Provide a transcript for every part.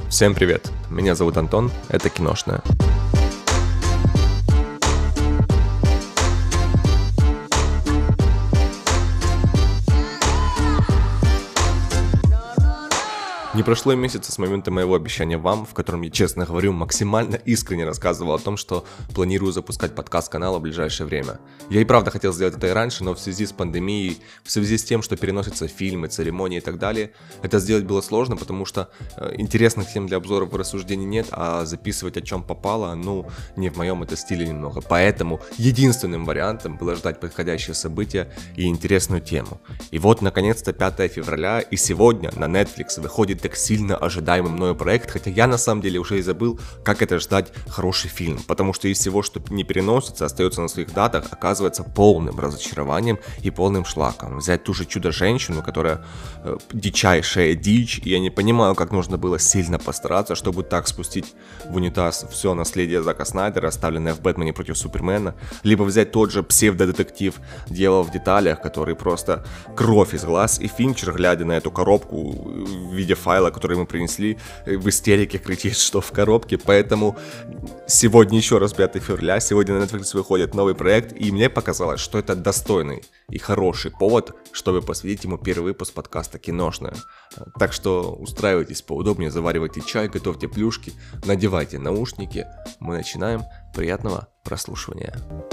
Всем привет, меня зовут Антон, это Киношная. Не прошло и месяца с момента моего обещания вам, в котором я, честно говорю, максимально искренне рассказывал о том, что планирую запускать подкаст канала в ближайшее время. Я и правда хотел сделать это и раньше, но в связи с пандемией, в связи с тем, что переносятся фильмы, церемонии и так далее, это сделать было сложно, потому что интересных тем для обзоров и рассуждений нет, а записывать о чем попало, не в моем это стиле немного. Поэтому единственным вариантом было ждать подходящее событие и интересную тему. И вот, наконец-то, 5 февраля, и сегодня на Netflix выходит так сильно ожидаемый мною проект, хотя я на самом деле уже и забыл, как это ждать хороший фильм, потому что из всего, что не переносится, остается на своих датах, оказывается полным разочарованием и полным шлаком. Взять ту же Чудо-женщину, которая дичайшая дичь, и я не понимаю, как нужно было сильно постараться, чтобы так спустить в унитаз все наследие Зака Снайдера, оставленное в Бэтмене против Супермена, либо взять тот же псевдодетектив «Дьявол в деталях», который просто кровь из глаз, и Финчер, глядя на эту коробку в виде файла, который мы принесли, в истерике кричит, что в коробке. Поэтому сегодня еще раз 5 февраля, сегодня на Netflix выходит новый проект, и мне показалось, что это достойный и хороший повод, чтобы посвятить ему первый выпуск подкаста «Киношная». Так что устраивайтесь поудобнее, заваривайте чай, готовьте плюшки, надевайте наушники. Мы начинаем. Приятного прослушивания.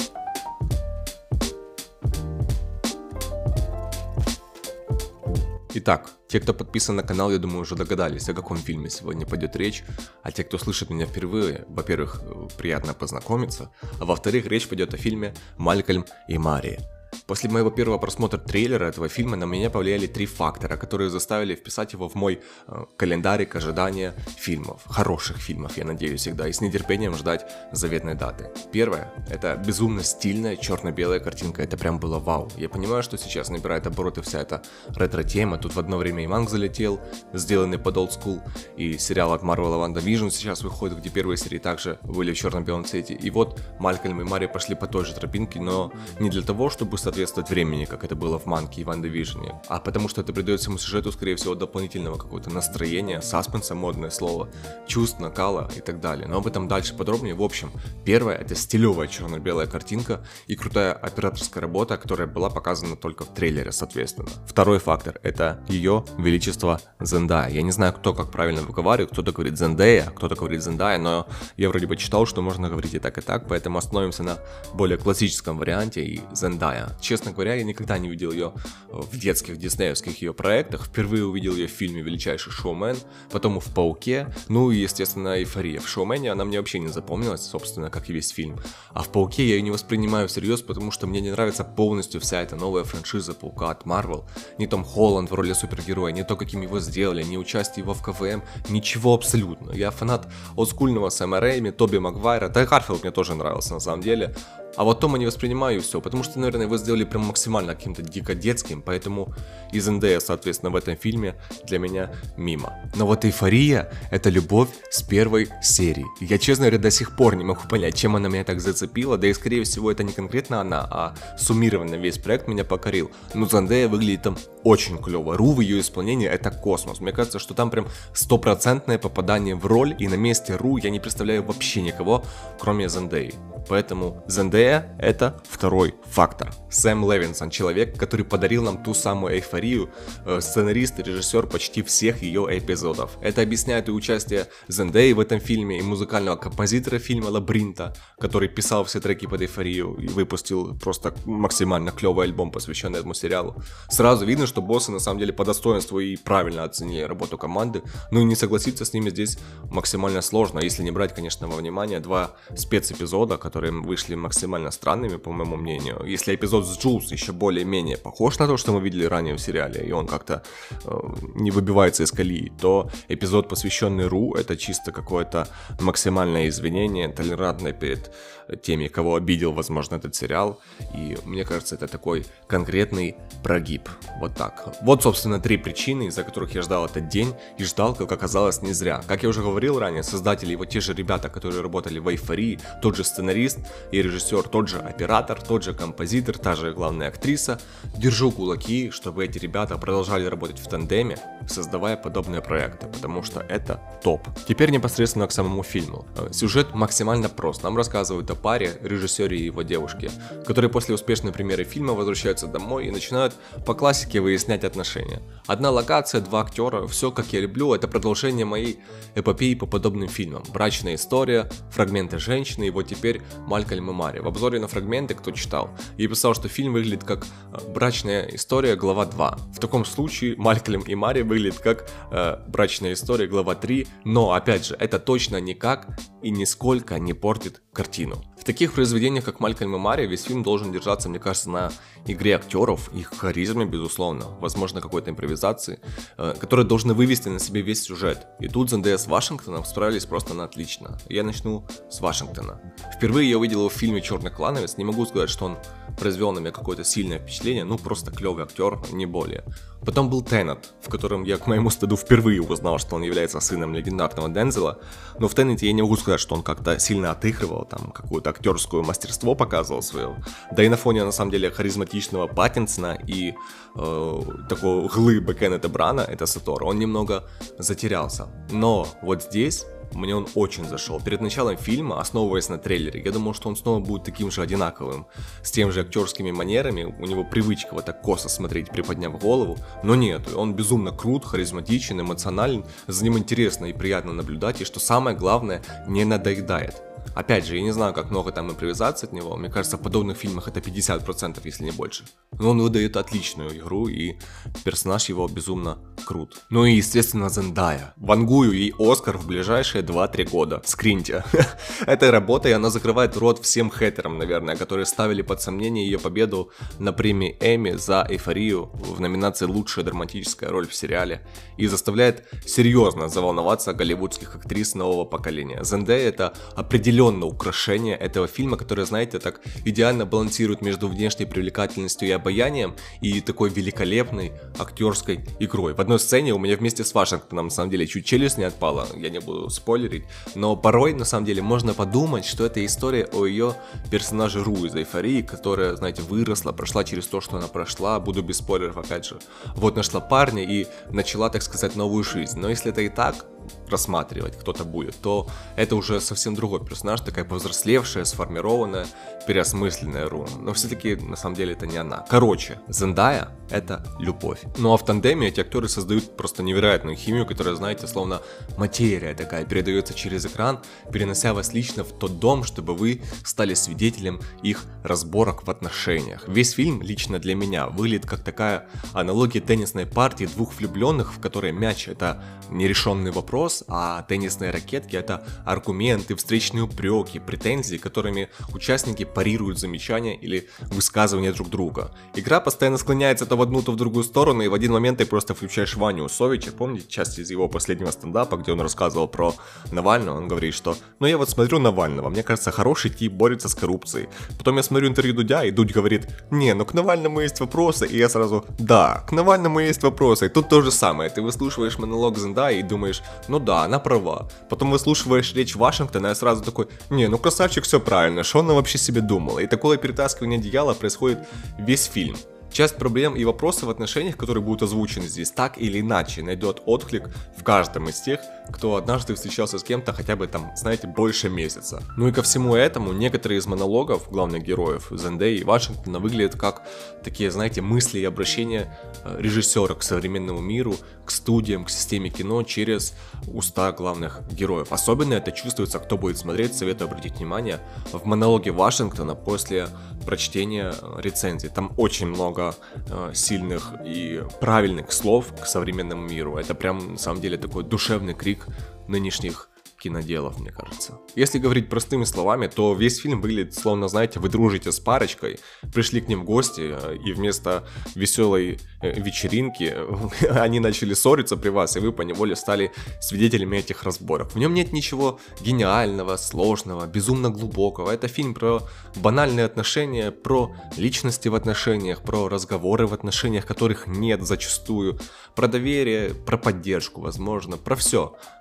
Итак, те, кто подписан на канал, я думаю, уже догадались, о каком фильме сегодня пойдет речь. А те, кто слышит меня впервые, во-первых, приятно познакомиться, а во-вторых, речь пойдет о фильме «Малькольм и Мари». После моего первого просмотра трейлера этого фильма на меня повлияли 3 фактора, которые заставили вписать его в мой календарик ожидания фильмов, хороших фильмов, я надеюсь, всегда, и с нетерпением ждать заветной даты. Первое, это безумно стильная черно-белая картинка, это прям было вау. Я понимаю, что сейчас набирает обороты вся эта ретро-тема, тут в одно время и Манг залетел, сделанный под Old School, и сериал от Marvel WandaVision сейчас выходит, где первые серии также были в черно-белом цвете, и вот Малькольм и Мари пошли по той же тропинке, но не для того, чтобы соответствовать времени, как это было в Манке и WandaVision, а потому что это придает всему сюжету, скорее всего, дополнительного какого-то настроения, саспенса, модное слово, чувств, накала и так далее. Но об этом дальше подробнее. В общем, первое — это стилевая черно-белая картинка и крутая операторская работа, которая была показана только в трейлере, соответственно. Второй фактор — это ее величество Зендая. Я не знаю, кто как правильно выговаривает, кто-то говорит Зендея, кто-то говорит Зендая, но я вроде бы читал, что можно говорить и так, поэтому остановимся на более классическом варианте и Зендая. Честно говоря, я никогда не видел ее в детских диснеевских ее проектах. Впервые увидел ее в фильме «Величайший шоумен», потом в «Пауке», и, естественно, «Эйфория». В «Шоумене» она мне вообще не запомнилась, собственно, как и весь фильм. А в «Пауке» я ее не воспринимаю всерьез, потому что мне не нравится полностью вся эта новая франшиза «Паука» от Marvel. Ни Том Холланд в роли супергероя, ни то, каким его сделали, ни участие его в КВМ, ничего абсолютно. Я фанат олдскульного Сэма Рэйми, Тоби Магуайра, да и Гарфилд мне тоже нравился на самом деле. А вот Тома не воспринимаю все, потому что, наверное, его сделали прям максимально каким-то дико детским, поэтому и Зендея, соответственно, в этом фильме для меня мимо. Но вот «Эйфория» — это любовь с первой серии. И я, честно говоря, до сих пор не могу понять, чем она меня так зацепила, да и, скорее всего, это не конкретно она, а суммированно весь проект меня покорил. Но Зендея выглядит там очень клево. Ру в ее исполнении — это космос. Мне кажется, что там прям 100% попадание в роль, и на месте Ру я не представляю вообще никого, кроме Зендеи. Поэтому Зендея — это второй фактор. Сэм Левинсон — человек, который подарил нам ту самую эйфорию, сценарист и режиссер почти всех ее эпизодов. Это объясняет и участие Зендеи в этом фильме, и музыкального композитора фильма Лабринта, который писал все треки под эйфорию и выпустил просто максимально клевый альбом, посвященный этому сериалу. Сразу видно, что боссы на самом деле по достоинству и правильно оценили работу команды, и не согласиться с ними здесь максимально сложно, если не брать, конечно, во внимание 2 спецэпизода, которые вышли максимально странными, по моему мнению. Если эпизод с Джулс еще более-менее похож на то, что мы видели ранее в сериале, и он как-то не выбивается из колеи, то эпизод, посвященный Ру, это чисто какое-то максимальное извинение, толерантное перед теми, кого обидел, возможно, этот сериал. И мне кажется, это такой конкретный прогиб. Вот так. Вот, собственно, 3 причины, из-за которых я ждал этот день, и ждал, как оказалось, не зря. Как я уже говорил ранее, создатели, его те же ребята, которые работали в «Эйфории», тот же сценарист, сценарист и режиссер, тот же оператор, тот же композитор, та же главная актриса. Держу кулаки, чтобы эти ребята продолжали работать в тандеме, создавая подобные проекты, потому что это топ. Теперь непосредственно к самому фильму. Сюжет максимально прост. Нам рассказывают о паре, режиссере и его девушке, которые после успешной премьеры фильма возвращаются домой и начинают по классике выяснять отношения. Одна локация, два актера, все как я люблю, это продолжение моей эпопеи по подобным фильмам. Брачная история, фрагменты женщины, и вот теперь Малькольм и Мари. В обзоре на фрагменты, кто читал, я писал, что фильм выглядит как брачная история, глава 2. В таком случае Малькольм и Мари выглядит как брачная история, глава 3, но опять же, это точно никак и нисколько не портит картину. В таких произведениях, как Малькольм и Мари, весь фильм должен держаться, мне кажется, на игре актеров, их харизме, безусловно, возможно, какой-то импровизации, которые должны вывести на себе весь сюжет. И тут Зендая с Вашингтоном справились просто на отлично. Я начну с Вашингтона. Впервые я увидел его в фильме «Черный клановец», не могу сказать, что он произвел на меня какое-то сильное впечатление, ну просто клевый актер, не более. Потом был Теннет, в котором я, к моему стыду, впервые узнал, что он является сыном легендарного Дензела, но в Теннете я не могу сказать, что он как-то сильно отыгрывал, там какое-то актерское мастерство показывал свое. Да и на фоне, на самом деле, харизматичного Паттинсона и такого глыбы Кеннета Брана, это Сатора, он немного затерялся. Но вот здесь мне он очень зашел. Перед началом фильма, основываясь на трейлере, я думал, что он снова будет таким же одинаковым, с тем же актерскими манерами, у него привычка вот так косо смотреть, приподняв голову, но нет, он безумно крут, харизматичен, эмоционален, за ним интересно и приятно наблюдать, и что самое главное, не надоедает. Опять же, я не знаю, как много там импровизации от него, мне кажется, в подобных фильмах это 50%, если не больше. Но он выдает отличную игру, и персонаж его безумно крут. Ну и, естественно, Зендая. Вангую ей Оскар в ближайшие 2-3 года. Скриньте. Этой работой она закрывает рот всем хейтерам, наверное, которые ставили под сомнение ее победу на премии Эмми за «Эйфорию» в номинации «Лучшая драматическая роль в сериале» и заставляет серьезно заволноваться голливудских актрис нового поколения. Зендая — это определенно украшение этого фильма, которое, знаете, так идеально балансирует между внешней привлекательностью и обаянием и такой великолепной актерской игрой. В одной сцене у меня вместе с Вашингтоном, на самом деле, чуть челюсть не отпала, я не буду спойлерить, но порой, на самом деле, можно подумать, что это история о ее персонаже Ру из «Эйфории», которая, знаете, выросла, прошла через то, что она прошла, буду без спойлеров, опять же. Вот нашла парня и начала, так сказать, новую жизнь. Но если это и так рассматривать кто-то будет, то это уже совсем другой персонаж, такая повзрослевшая, сформированная, переосмысленная Ру. Но все-таки, на самом деле, это не она. Короче, Зендая — это любовь. Ну а в тандеме эти актеры создают просто невероятную химию, которая, знаете, словно материя такая, передается через экран, перенося вас лично в тот дом, чтобы вы стали свидетелем их разборок в отношениях. Весь фильм лично для меня выглядит как такая аналогия теннисной партии двух влюбленных, в которой мяч — это нерешенный вопрос, а теннисные ракетки — это аргументы, встречные упреки, претензии, которыми участники парируют замечания или высказывания друг друга. Игра постоянно склоняется то в одну, то в другую сторону, и в один момент ты просто включаешь Ваню Усовича, помните часть из его последнего стендапа, где он рассказывал про Навального, он говорит, что «ну я вот смотрю Навального, мне кажется, хороший тип борется с коррупцией». Потом я смотрю интервью Дудя, и Дудь говорит «не, ну к Навальному есть вопросы», и я сразу «да, к Навальному есть вопросы». И тут то же самое, ты выслушиваешь монолог Зендаи и думаешь «ну да, она права». Потом выслушиваешь речь Вашингтона, и я сразу такой «не, ну красавчик, все правильно, что она вообще себе думала?» И такое перетаскивание одеяла происходит весь фильм. Часть проблем и вопросов в отношениях, которые будут озвучены здесь, так или иначе найдет отклик в каждом из тех, кто однажды встречался с кем-то хотя бы там, знаете, больше месяца. Ну и ко всему этому, некоторые из монологов главных героев Зендаи и Вашингтона выглядят как такие, знаете, мысли и обращения режиссера к современному миру, к студиям, к системе кино через уста главных героев. Особенно это чувствуется, кто будет смотреть, советую обратить внимание, в монологе Вашингтона после прочтения рецензий. Там очень много сильных и правильных слов к современному миру. Это прям, на самом деле, такой душевный крик нынешних киноделов, мне кажется. Если говорить простыми словами, то весь фильм выглядит словно, знаете, вы дружите с парочкой, пришли к ним в гости, и вместо веселой вечеринки они начали ссориться при вас, и вы поневоле стали свидетелями этих разборок. В нем нет ничего гениального, сложного, безумно глубокого. Это фильм про банальные отношения, про личности в отношениях, про разговоры в отношениях, которых нет зачастую, про доверие, про поддержку, возможно, про все.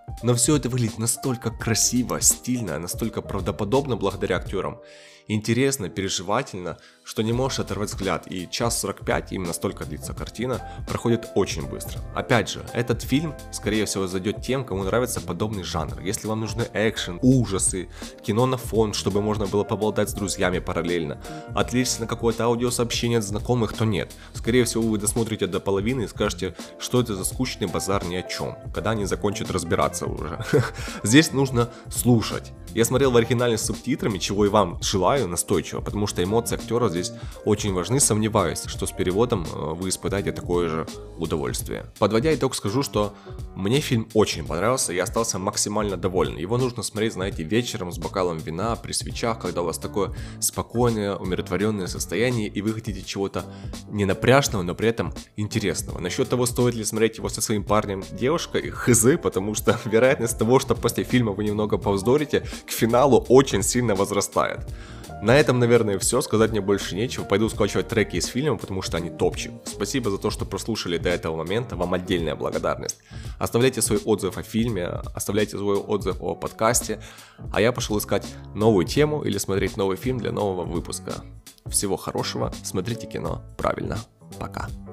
Но все это выглядит настолько красиво, стильно, настолько правдоподобно благодаря актерам, интересно, переживательно, что не можешь оторвать взгляд, и 1:45, именно столько длится картина, проходит очень быстро. Опять же, этот фильм, скорее всего, зайдет тем, кому нравится подобный жанр. Если вам нужны экшен, ужасы, кино на фон, чтобы можно было поболтать с друзьями параллельно, отвлечься на какое-то аудиосообщение от знакомых, то нет. Скорее всего, вы досмотрите до половины и скажете, что это за скучный базар ни о чем, когда они закончат разбираться уже. Здесь нужно слушать. Я смотрел в оригинале с субтитрами, чего и вам желаю настойчиво, потому что эмоции актера здесь очень важны. Сомневаюсь, что с переводом вы испытаете такое же удовольствие. Подводя итог, скажу, что мне фильм очень понравился, я остался максимально доволен. Его нужно смотреть, знаете, вечером с бокалом вина, при свечах, когда у вас такое спокойное, умиротворенное состояние, и вы хотите чего-то не напряжного, но при этом интересного. Насчет того, стоит ли смотреть его со своим парнем, девушкой, хз, потому что вероятность того, что после фильма вы немного повздорите, к финалу очень сильно возрастает. На этом, наверное, все. Сказать мне больше нечего. Пойду скачивать треки из фильма, потому что они топчик. Спасибо за то, что прослушали до этого момента. Вам отдельная благодарность. Оставляйте свой отзыв о фильме, оставляйте свой отзыв о подкасте. А я пошел искать новую тему или смотреть новый фильм для нового выпуска. Всего хорошего. Смотрите кино правильно. Пока.